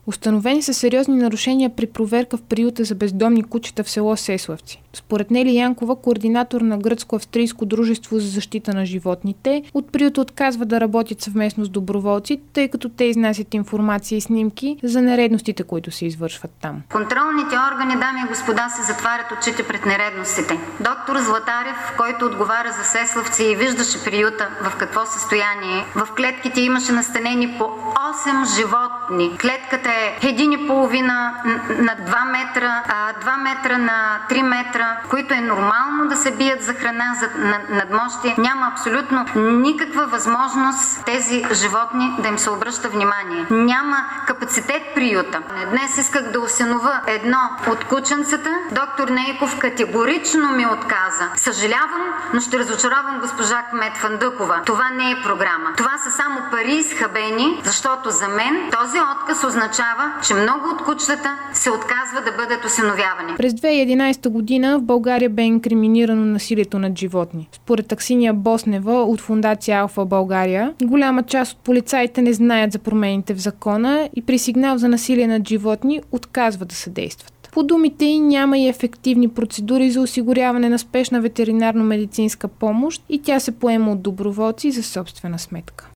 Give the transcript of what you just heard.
Установени са сериозни нарушения при проверка в приюта за бездомни кучета в село Сеславци. Според Нели Янкова, координатор на гръцко-австрийско дружество за защита на животните, от приюта отказва да работят съвместно с доброволци, тъй като те изнасят информация и снимки за нередностите, които се извършват там. Контролните органи, дами и господа, се затварят очите пред нередностите. Доктор Златарев, който отговаря за Сеславци и виждаше приюта в какво състояние, в клетките имаше настанени по 8 животни. Клетката е 1,5 на 2 метра, 2 метра на 3 метра, които е нормално да се бият за храна, за надмощие. Няма абсолютно никаква възможност тези животни да им се обръща внимание. Няма капацитет приюта. Днес исках да осиновя едно от кученцата. Доктор Нейков категорично ми отказа. Съжалявам, но ще разочаровам госпожа кмет Фандъкова. Това не е програма. Това са само пари изхабени, защото за мен този отказ означава, че много от кучетата се отказва да бъдат осиновявани. През 2011 година в България бе инкриминирано насилието над животни. Според Аксиния Боснева от фондация Алфа България, голяма част от полицаите не знаят за промените в закона и при сигнал за насилие над животни отказват да съдействат. По думите ѝ няма и ефективни процедури за осигуряване на спешна ветеринарно-медицинска помощ и тя се поема от доброволци за собствена сметка.